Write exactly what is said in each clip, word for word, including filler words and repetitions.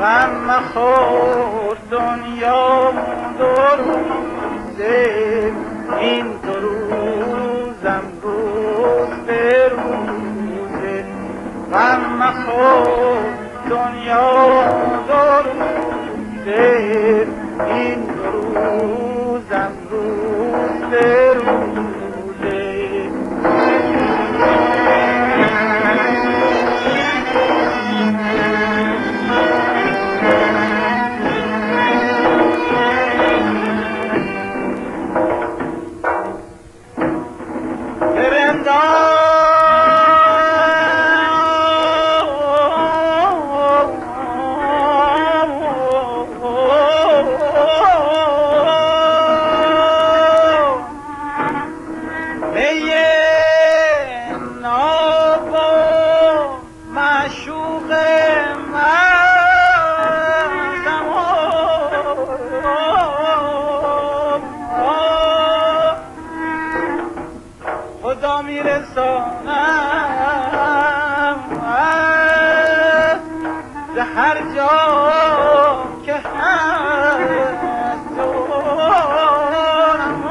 غم مخور دنیا دو روزه، این دو روزم روز به روزه. غم مخور دنیا دو روزه، این دو روزم روز به روزه. خدا میرسانم به هر جا که هست جانم.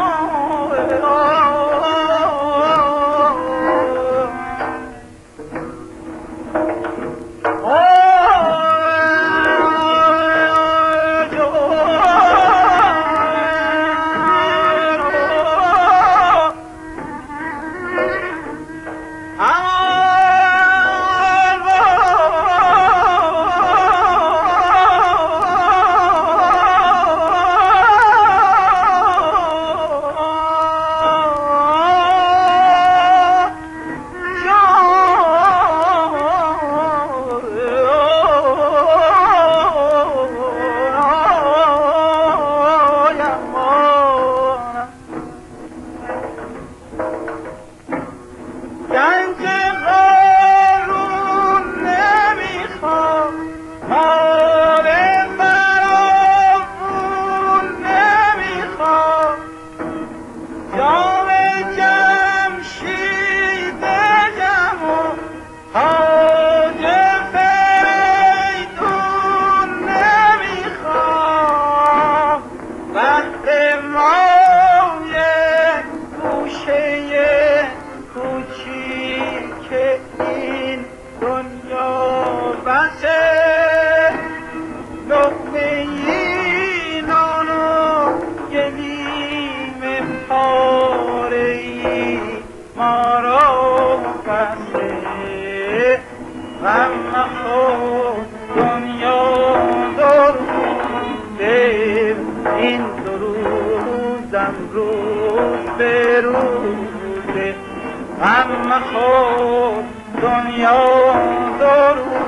غم مخور دنیا دو روزه، این دو روزم روز به روزه. غم مخور دنیا دو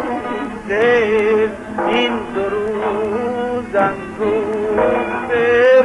روزه، این دو روزم روز به